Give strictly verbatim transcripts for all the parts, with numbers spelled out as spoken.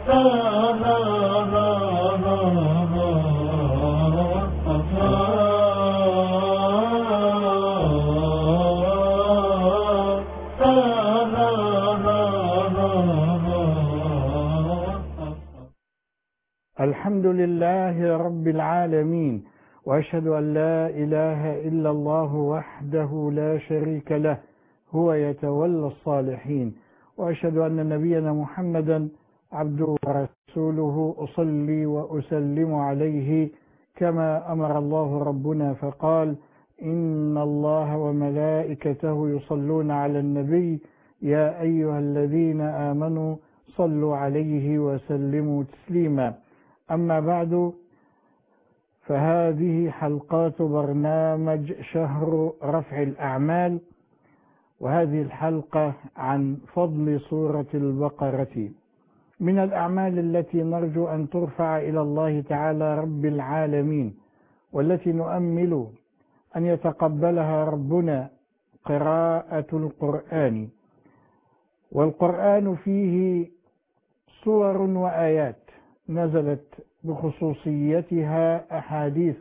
الحمد لله رب العالمين، وأشهد أن لا إله إلا الله وحده لا شريك له، هو يتولى الصالحين. وأشهد أن نبينا محمدا عبده ورسوله، أصلي وأسلم عليه كما أمر الله ربنا فقال: إن الله وملائكته يصلون على النبي يا أيها الذين آمنوا صلوا عليه وسلموا تسليما. أما بعد، فهذه حلقات برنامج شهر رفع الأعمال، وهذه الحلقة عن فضل سورة البقرة. من الأعمال التي نرجو أن ترفع إلى الله تعالى رب العالمين، والتي نؤمل أن يتقبلها ربنا، قراءة القرآن. والقرآن فيه صور وآيات نزلت بخصوصيتها أحاديث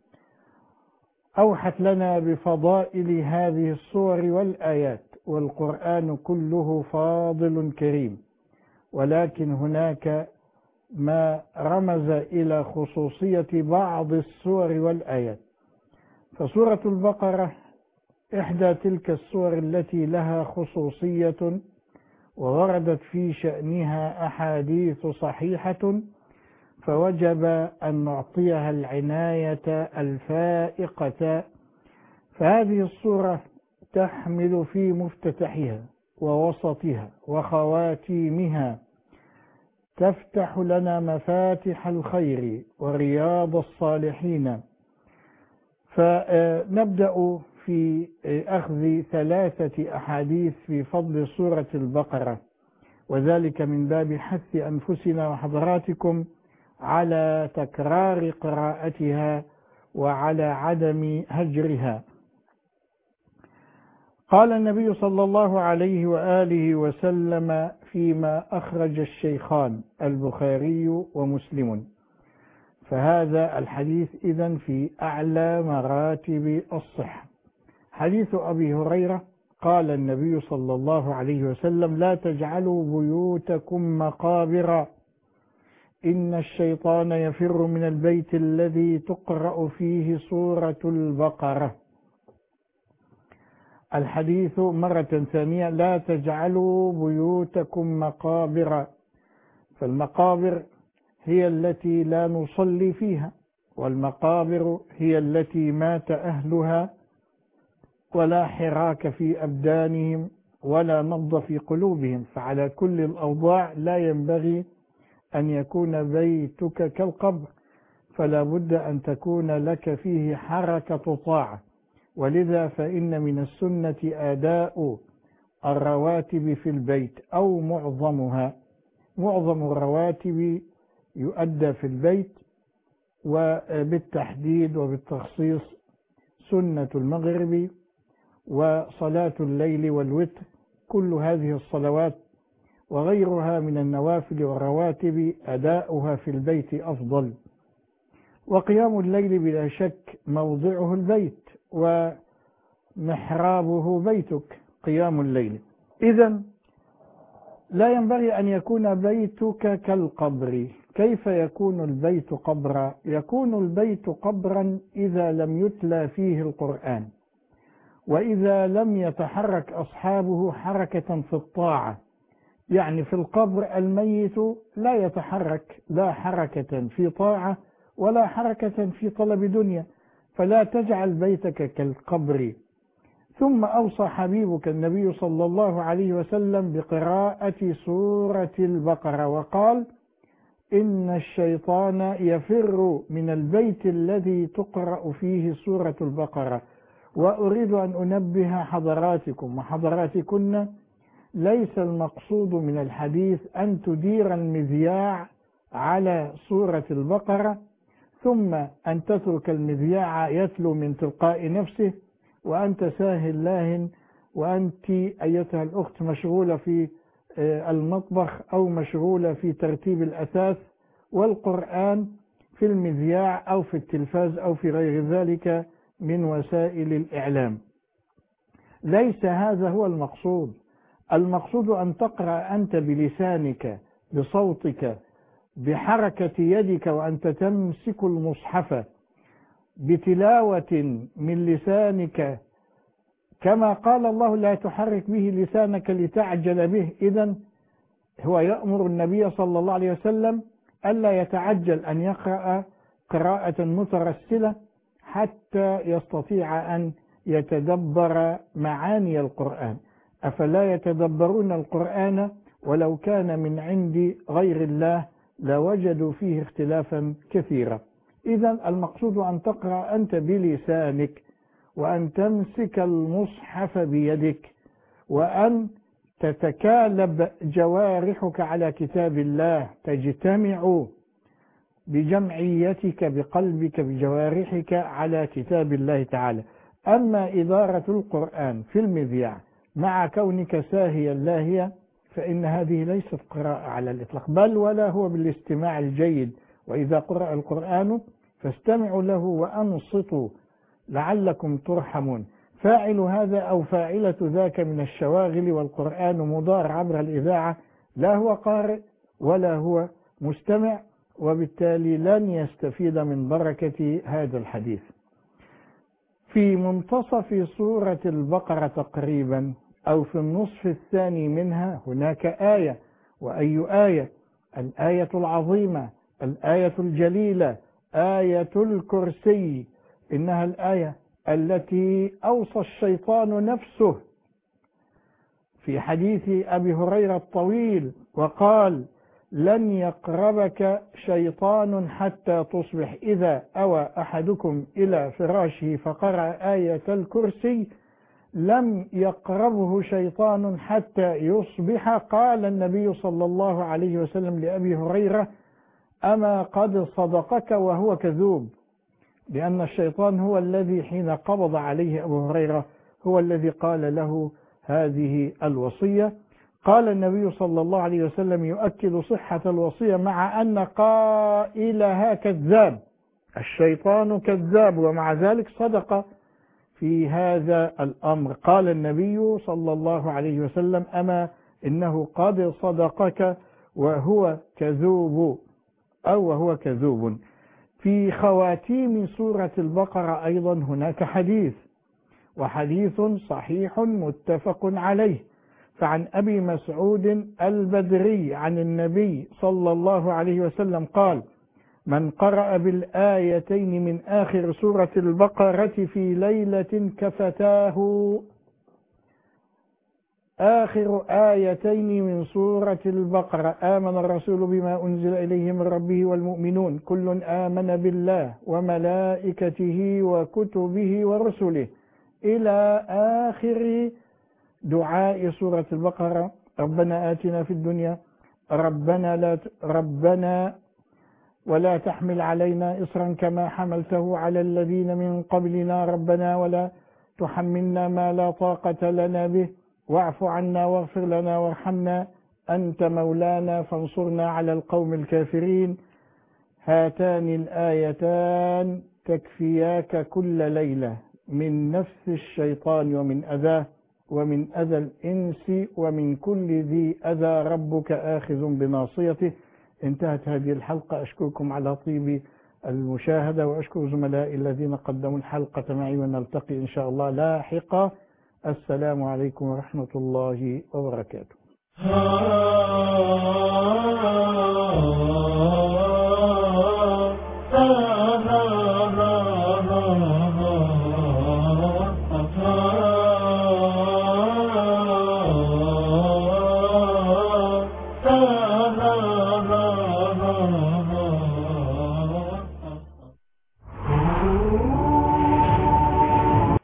أوحت لنا بفضائل هذه الصور والآيات، والقرآن كله فاضل كريم، ولكن هناك ما رمز إلى خصوصية بعض الصور والآيات. فسورة البقرة إحدى تلك الصور التي لها خصوصية ووردت في شأنها أحاديث صحيحة، فوجب أن نعطيها العناية الفائقة. فهذه الصورة تحمل في مفتتحها ووسطها وخواتيمها، تفتح لنا مفاتح الخير ورياض الصالحين. فنبدأ في أخذ ثلاثة أحاديث في فضل سورة البقرة، وذلك من باب حث أنفسنا وحضراتكم على تكرار قراءتها وعلى عدم هجرها. قال النبي صلى الله عليه وآله وسلم فيما أخرج الشيخان البخاري ومسلم، فهذا الحديث إذن في أعلى مراتب الصحة. حديث أبي هريرة قال النبي صلى الله عليه وسلم: لا تجعلوا بيوتكم مقابر، إن الشيطان يفر من البيت الذي تقرأ فيه سورة البقرة. الحديث مرة ثانية: لا تجعلوا بيوتكم مقابر. فالمقابر هي التي لا نصلي فيها، والمقابر هي التي مات أهلها ولا حراك في أبدانهم ولا نبض في قلوبهم. فعلى كل الأوضاع لا ينبغي أن يكون بيتك كالقبر، فلا بد أن تكون لك فيه حركة طاعة. ولذا فإن من السنة أداء الرواتب في البيت أو معظمها. معظم الرواتب يؤدى في البيت، وبالتحديد وبالتخصيص سنة المغرب وصلاة الليل والوتر. كل هذه الصلوات وغيرها من النوافل والرواتب أداؤها في البيت أفضل. وقيام الليل بلا شك موضعه البيت ومحرابه بيتك، قيام الليل. إذن لا ينبغي أن يكون بيتك كالقبر. كيف يكون البيت قبرا؟ يكون البيت قبرا إذا لم يتلى فيه القرآن، وإذا لم يتحرك أصحابه حركة في الطاعة. يعني في القبر الميت لا يتحرك، لا حركة في طاعة ولا حركة في طلب دنيا، فلا تجعل بيتك كالقبر. ثم أوصى حبيبك النبي صلى الله عليه وسلم بقراءة سورة البقرة، وقال: إن الشيطان يفر من البيت الذي تقرأ فيه سورة البقرة. وأريد أن أنبه حضراتكم وحضراتكن، ليس المقصود من الحديث أن تدير المذياع على سورة البقرة ثم أن تترك المذياع يتلو من تلقاء نفسه وأنت ساهل لاهن، وأنت أيتها الأخت مشغولة في المطبخ أو مشغولة في ترتيب الأثاث، والقرآن في المذياع أو في التلفاز أو في غير ذلك من وسائل الإعلام. ليس هذا هو المقصود. المقصود أن تقرأ أنت بلسانك بصوتك بحركة يدك، وأنت تمسك المصحف بتلاوة من لسانك، كما قال الله لا تحرك به لسانك لتعجل به. إذن هو يأمر النبي صلى الله عليه وسلم ألا يتعجل أن يقرأ قراءة مترسلة حتى يستطيع أن يتدبر معاني القرآن. أفلا يتدبرون القرآن ولو كان من عند غير الله لوجدوا فيه اختلافا كثيرا. إذن المقصود أن تقرأ أنت بلسانك، وأن تمسك المصحف بيدك، وأن تتكالب جوارحك على كتاب الله، تجتمع بجمعيتك بقلبك بجوارحك على كتاب الله تعالى. أما إدارة القرآن في المذياع مع كونك ساهيا لاهيا فإن هذه ليست قراءة على الإطلاق، بل ولا هو بالاستماع الجيد. وإذا قرأ القرآن فاستمعوا له وأنصتوا لعلكم ترحمون. فاعل هذا أو فاعلة ذاك من الشواغل والقرآن مدار عبر الإذاعة لا هو قارئ ولا هو مستمع، وبالتالي لن يستفيد من بركة هذا الحديث. في منتصف سورة البقرة تقريبا أو في النصف الثاني منها هناك آية. وأي آية؟ الآية العظيمة، الآية الجليلة، آية الكرسي. إنها الآية التي أوصى الشيطان نفسه في حديث أبي هريرة الطويل وقال لن يقربك شيطان حتى تصبح، إذا أوى أحدكم إلى فراشه فقرأ آية الكرسي لم يقربه شيطان حتى يصبح. قال النبي صلى الله عليه وسلم لأبي هريرة أما قد صدقك وهو كذوب، لأن الشيطان هو الذي حين قبض عليه أبو هريرة هو الذي قال له هذه الوصية. قال النبي صلى الله عليه وسلم يؤكد صحة الوصية مع أن قائلها كذاب، الشيطان كذاب، ومع ذلك صدق في هذا الأمر. قال النبي صلى الله عليه وسلم أما إنه قد صدقك وهو كذوب أو وهو كذوب. في خواتيم سورة البقرة أيضا هناك حديث، وحديث صحيح متفق عليه. فعن أبي مسعود البدري عن النبي صلى الله عليه وسلم قال من قرأ بالآيتين من آخر سورة البقرة في ليلة كفتاه. آخر آيتين من سورة البقرة آمن الرسول بما أنزل إليه من ربه والمؤمنون كل آمن بالله وملائكته وكتبه ورسله إلى آخر دعاء سورة البقرة. ربنا آتنا في الدنيا ربنا لا ربنا ولا تحمل علينا إصرا كما حملته على الذين من قبلنا ربنا ولا تحملنا ما لا طاقة لنا به واعف عنا واغفر لنا وارحمنا أنت مولانا فانصرنا على القوم الكافرين. هاتان الآيتان تكفياك كل ليلة من نفس الشيطان ومن أذاه ومن أذى الإنس ومن كل ذي أذى ربك آخذ بناصيته. انتهت هذه الحلقة. أشكركم على طيب المشاهدة وأشكر زملائي الذين قدموا الحلقة معي، ونلتقي إن شاء الله لاحقا. السلام عليكم ورحمة الله وبركاته.